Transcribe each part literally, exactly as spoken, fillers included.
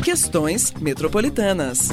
Questões Metropolitanas.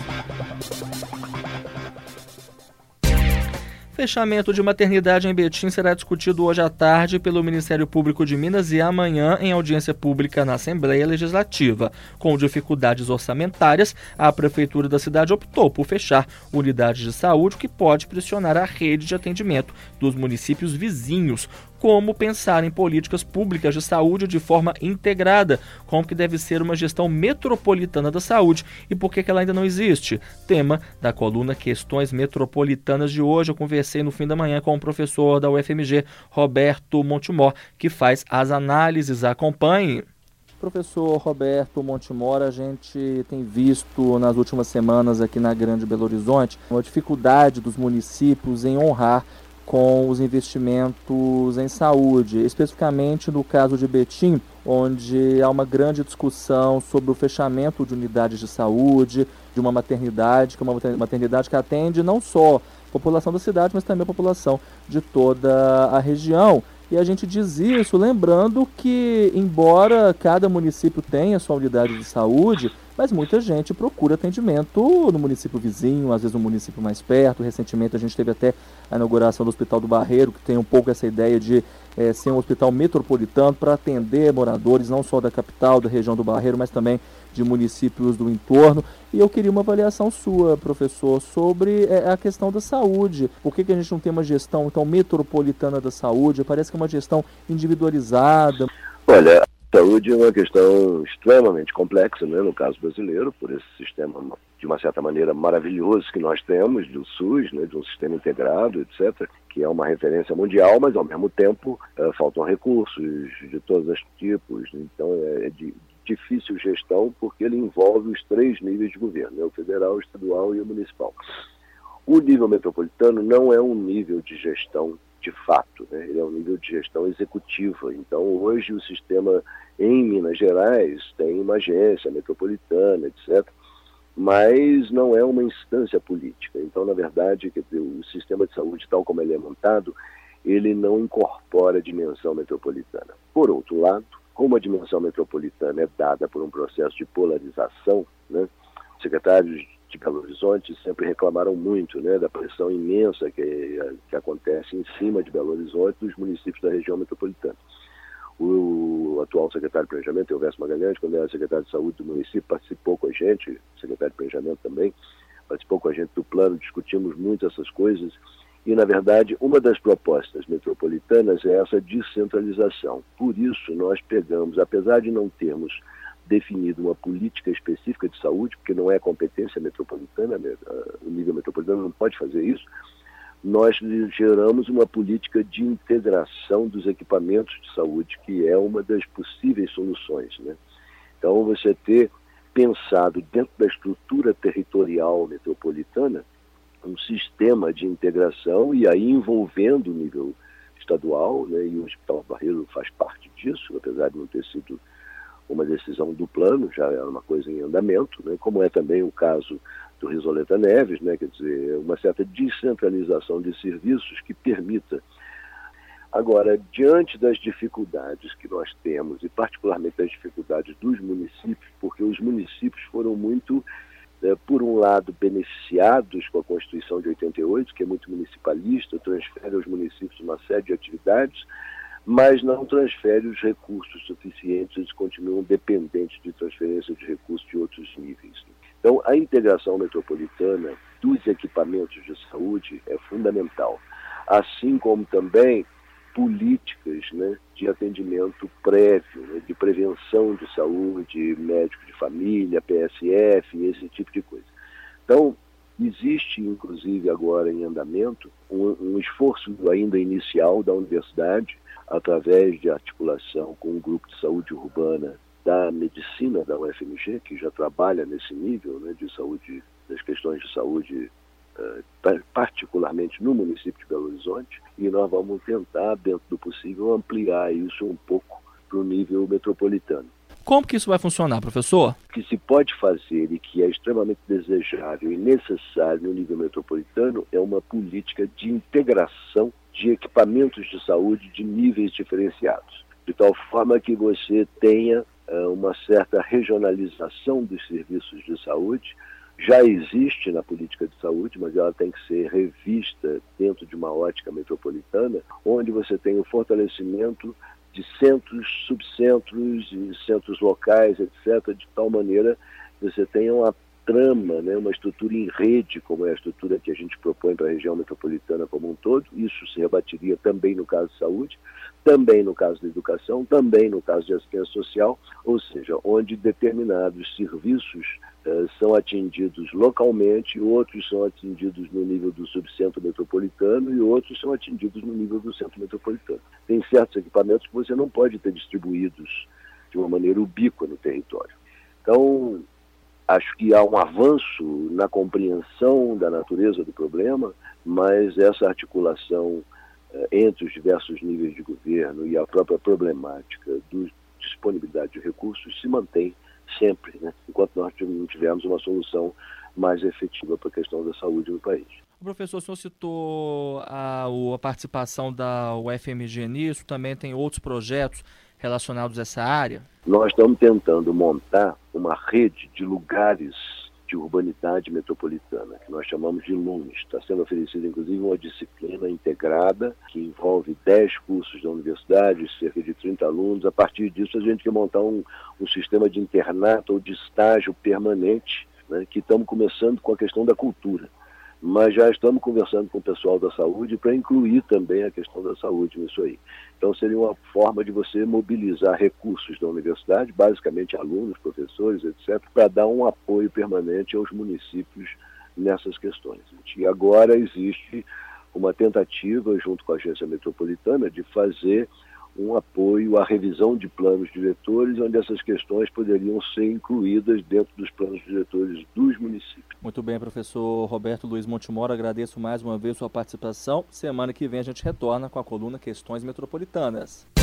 Fechamento de maternidade em Betim será discutido hoje à tarde pelo Ministério Público de Minas e amanhã em audiência pública na Assembleia Legislativa. Com dificuldades orçamentárias, a Prefeitura da cidade optou por fechar unidades de saúde, o que pode pressionar a rede de atendimento dos municípios vizinhos. Como pensar em políticas públicas de saúde de forma integrada, como que deve ser uma gestão metropolitana da saúde e por que que ela ainda não existe. Tema da coluna Questões Metropolitanas de hoje. Eu conversei no fim da manhã com o professor da U F M G, Roberto Montemor, que faz as análises. Acompanhe. Professor Roberto Montemor, a gente tem visto nas últimas semanas aqui na Grande Belo Horizonte uma dificuldade dos municípios em honrar com os investimentos em saúde, especificamente no caso de Betim, onde há uma grande discussão sobre o fechamento de unidades de saúde, de uma maternidade, que é uma maternidade que atende não só a população da cidade, mas também a população de toda a região. E a gente diz isso lembrando que, embora cada município tenha sua unidade de saúde, mas muita gente procura atendimento no município vizinho, às vezes no município mais perto. Recentemente a gente teve até a inauguração do Hospital do Barreiro, que tem um pouco essa ideia de é, ser um hospital metropolitano para atender moradores não só da capital, da região do Barreiro, mas também de municípios do entorno. E eu queria uma avaliação sua, professor, sobre é, a questão da saúde. Por que que a gente não tem uma gestão então metropolitana da saúde? Parece que é uma gestão individualizada. Olha, a saúde é uma questão extremamente complexa, né, no caso brasileiro, por esse sistema, de uma certa maneira, maravilhoso que nós temos, do SUS, né, de um sistema integrado, etcétera, que é uma referência mundial, mas, ao mesmo tempo, uh, faltam recursos de todos os tipos. Então, é de difícil gestão, porque ele envolve os três níveis de governo, né, o federal, o estadual e o municipal. O nível metropolitano não é um nível de gestão de fato, né? Ele é um nível de gestão executiva. Então, hoje, o sistema em Minas Gerais tem uma agência metropolitana, etcétera, mas não é uma instância política. Então, na verdade, quer dizer, o sistema de saúde, tal como ele é montado, ele não incorpora a dimensão metropolitana. Por outro lado, como a dimensão metropolitana é dada por um processo de polarização, né? Secretários de Belo Horizonte sempre reclamaram muito, né, da pressão imensa que, que acontece em cima de Belo Horizonte dos municípios da região metropolitana. O atual secretário de Planejamento, Elvésio Magalhães, quando era secretário de Saúde do município, participou com a gente, secretário de Planejamento também, participou com a gente do plano, discutimos muito essas coisas, e, na verdade, uma das propostas metropolitanas é essa descentralização. Por isso, nós pegamos, apesar de não termos definido uma política específica de saúde, porque não é competência metropolitana, o nível metropolitano não pode fazer isso, nós geramos uma política de integração dos equipamentos de saúde, que é uma das possíveis soluções, né? Então, você ter pensado dentro da estrutura territorial metropolitana um sistema de integração, e aí envolvendo o nível estadual, né, e o Hospital do Barreiro faz parte disso, apesar de não ter sido uma decisão do plano, já é uma coisa em andamento, né, como é também o caso do Risoleta Neves, né, quer dizer, uma certa descentralização de serviços que permita. Agora, diante das dificuldades que nós temos, e particularmente das dificuldades dos municípios, porque os municípios foram muito, é, por um lado, beneficiados com a Constituição de oitenta e oito, que é muito municipalista, transfere aos municípios uma série de atividades, mas não transfere os recursos suficientes, eles continuam dependentes de transferência de recursos de outros níveis. Então, a integração metropolitana dos equipamentos de saúde é fundamental, assim como também políticas, né, de atendimento prévio, né, de prevenção de saúde, médico de família, P S F, esse tipo de coisa. Então, existe, inclusive, agora em andamento, um, um esforço ainda inicial da universidade, através de articulação com o grupo de saúde urbana da medicina da U F M G, que já trabalha nesse nível, né, de saúde, das questões de saúde, uh, particularmente no município de Belo Horizonte, e nós vamos tentar, dentro do possível, ampliar isso um pouco para o nível metropolitano. Como que isso vai funcionar, professor? O que se pode fazer e que é extremamente desejável e necessário no nível metropolitano é uma política de integração de equipamentos de saúde de níveis diferenciados, de tal forma que você tenha uma certa regionalização dos serviços de saúde. Já existe na política de saúde, mas ela tem que ser revista dentro de uma ótica metropolitana, onde você tem o fortalecimento de centros, subcentros e centros locais, etcétera, de tal maneira que você tenha uma trama, né, uma estrutura em rede, como é a estrutura que a gente propõe para a região metropolitana como um todo. Isso se rebatiria também no caso de saúde, também no caso da educação, também no caso de assistência social, ou seja, onde determinados serviços eh, são atingidos localmente, outros são atingidos no nível do subcentro metropolitano e outros são atingidos no nível do centro metropolitano. Tem certos equipamentos que você não pode ter distribuídos de uma maneira ubíqua no território. Então, acho que há um avanço na compreensão da natureza do problema, mas essa articulação eh, entre os diversos níveis de governo e a própria problemática da disponibilidade de recursos se mantém sempre, né? Enquanto nós não tivermos uma solução mais efetiva para a questão da saúde no país. Professor, o senhor citou a, a participação da U F M G nisso, também tem outros projetos relacionados a essa área? Nós estamos tentando montar uma rede de lugares de urbanidade metropolitana, que nós chamamos de L U M. Está sendo oferecida, inclusive, uma disciplina integrada que envolve dez cursos da universidade, cerca de trinta alunos. A partir disso, a gente quer montar um, um sistema de internato ou de estágio permanente, né, que estamos começando com a questão da cultura. Mas já estamos conversando com o pessoal da saúde para incluir também a questão da saúde nisso aí. Então seria uma forma de você mobilizar recursos da universidade, basicamente alunos, professores, etcétera, para dar um apoio permanente aos municípios nessas questões. E agora existe uma tentativa, junto com a agência metropolitana, de fazer um apoio à revisão de planos diretores, onde essas questões poderiam ser incluídas dentro dos planos diretores dos municípios. Muito bem, professor Roberto Luiz Montemor, agradeço mais uma vez sua participação. Semana que vem a gente retorna com a coluna Questões Metropolitanas.